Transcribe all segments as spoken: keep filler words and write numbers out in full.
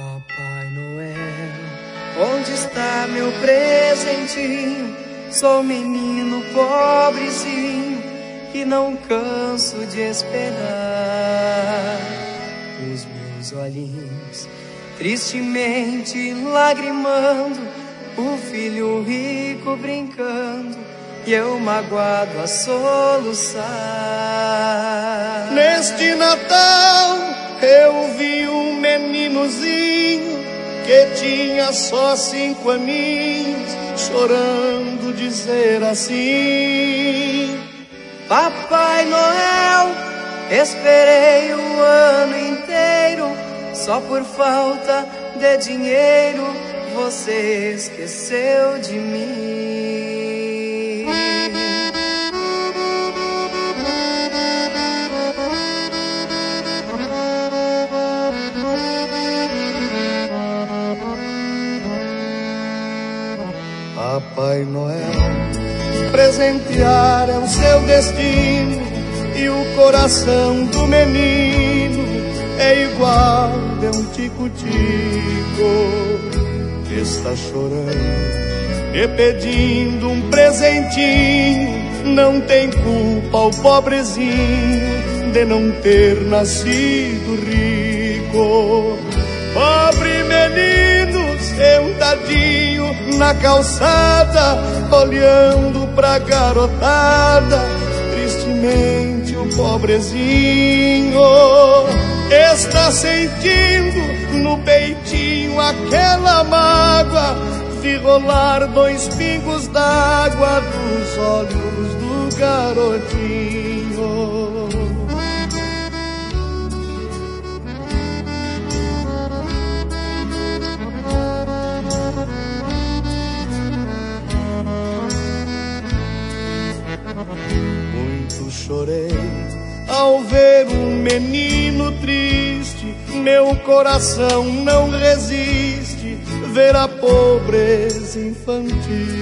Papai Noel, onde está meu presentinho? Sou um menino pobrezinho que não canso de esperar. Os meus olhinhos tristemente lagrimando, o filho rico brincando e eu magoado a soluçar. Neste Natal eu vi um meninozinho que tinha só cinco aninhos, chorando dizer assim: Papai Noel, esperei o ano inteiro, só por falta de dinheiro você esqueceu de mim. Papai Noel, presentear é o seu destino, e o coração do menino é igual de um tico-tico. Está chorando e pedindo um presentinho, não tem culpa o pobrezinho de não ter nascido rico. Pobre menino sentadinho na calçada, olhando pra garotada, tristemente o pobrezinho está sentindo no peitinho aquela mágoa de rolar dois pingos d'água dos olhos do garotinho. Muito chorei ao ver um menino triste, meu coração não resiste ver a pobreza infantil.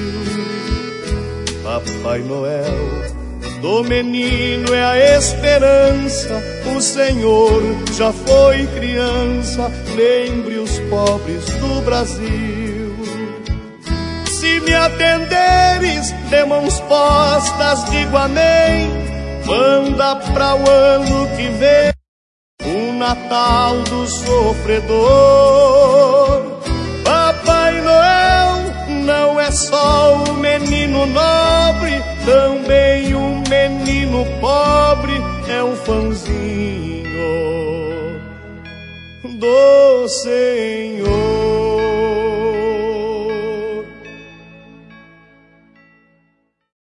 Papai Noel, do menino é a esperança, o Senhor já foi criança, lembre os pobres do Brasil. Se me atenderes de mãos postas, digo amém, manda pra o ano que vem o Natal do sofredor. Papai Noel não é só o menino nobre, também o menino pobre é um fãzinho do Senhor.